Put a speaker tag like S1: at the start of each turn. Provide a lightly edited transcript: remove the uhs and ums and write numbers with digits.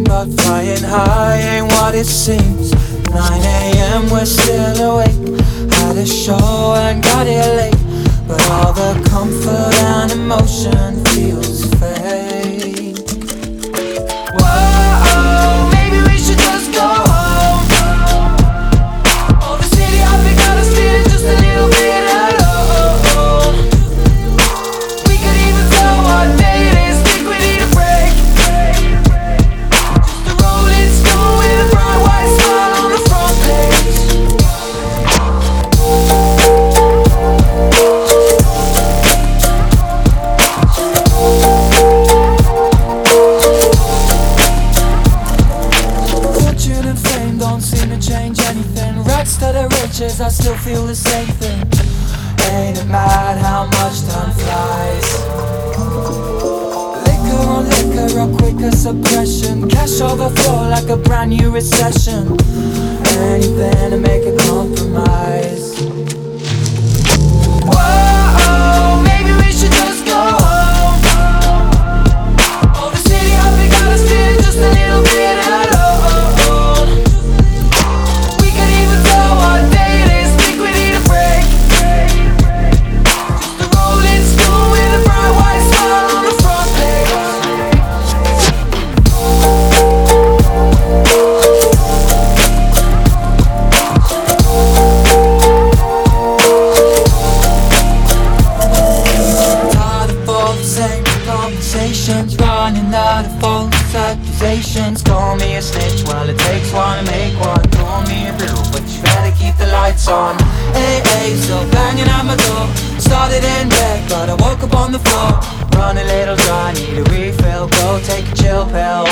S1: but flying high ain't what it seems. 9 AM, we're still awake. Had a show and got here late, but all the comfort and emotion feels fake. Whoa, maybe we should just go home. Oh, the city I think got us feeling just a little bit alone. We could even tell what day it is, think we need a break. Just a rolling stone with a bright white smile on the front page. Fortune and fame don't seem to change anything. Rags to the riches, I still feel the same thing. Ain't it mad how much time flies? Liquor on liquor, a quicker suppression. Cash overflow like a brand new recession. Anything to make a compromise. Whoa, maybe we should just go home. Oh, the city I think got us feeling just a little bit alone. We could even tell what day it is, think we need a break. Just a rolling stone with a bright white smile on the front page. Tired of all the same conversations, running out of false accusations. Call me a snitch, well it takes one to make one. Call me a bill, but you better keep the lights on. AA, still banging at my door. Started in bed, but I woke up on the floor. Run a little dry, need a refill, go take a chill pill.